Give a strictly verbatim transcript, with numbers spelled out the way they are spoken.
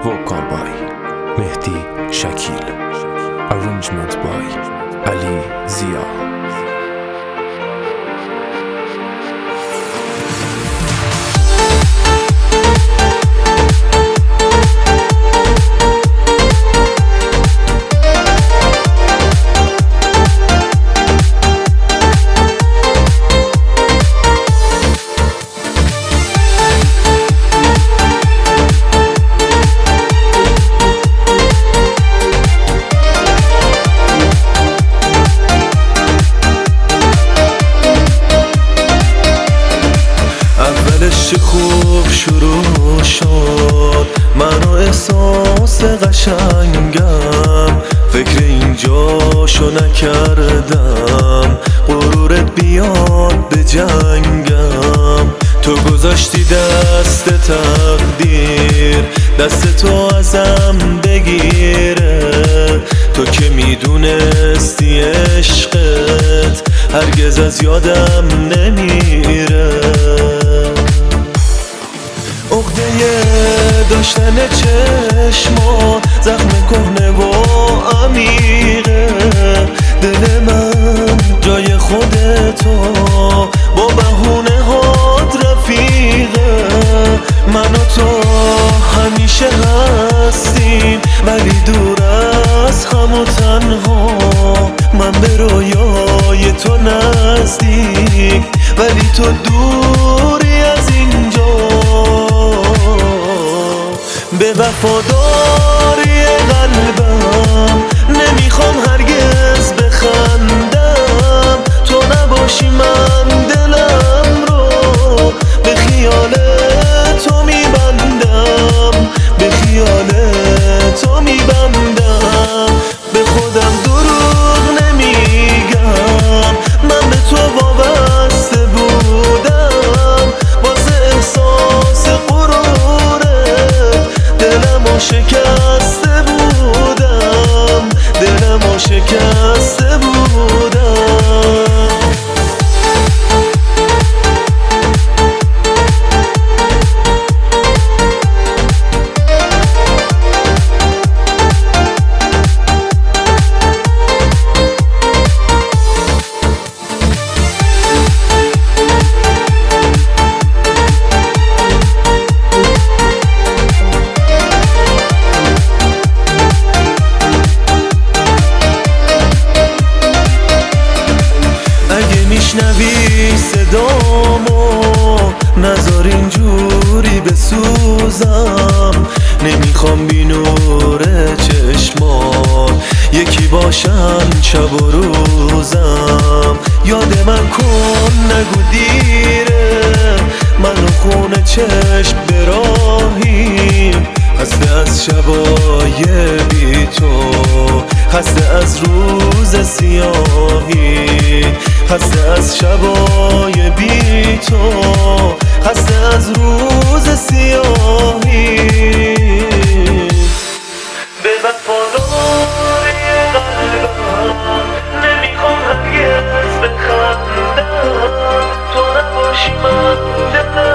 Vocal by Mehdi Shakil. Arrangement by Ali Zia. چه خوب شروع شد، منو احساس قشنگم، فکر اینجاشو نکردم، غرورت بیاد به جنگم. تو گذاشتی دست تقدیر، دست تو ازم بگیره، تو که میدونستی عشقت هرگز از یادم نمیره. عقده داشتن چشما زخم کهنه و عمیقه، دل من جای خودتو با بهونه هات رفیقه. من و تو همیشه هستیم ولی دور از هم و تنها، من به رویای تو نزدیک ولی تو دوری از اینجا. به وفاداری قلبم نمیخوام هرگز بخندم، تو نباشی من دلم رو به خیال تو میبندم، به خیال تو میبندم. به خودم دروغ نمیگم، من به تو وابسته بودم، واسه احساس غرورت دلمو شکسته بودم، دلمو شکسته بودم. میشنوی صدامو نذار اینجوری بسوزم، نمیخوام بی نور چشمات یکی باشن شب و روزم. یاد من کن نگو دیره، من و خونه چشم براهیم، خسته از شبای بی تو، خسته از روز سیاهی، خسته از شبای بی تو، خسته از روز سیاهی. به وفاداری قلبم نمیخوام هرگز بخندم، تو نباشی من دلم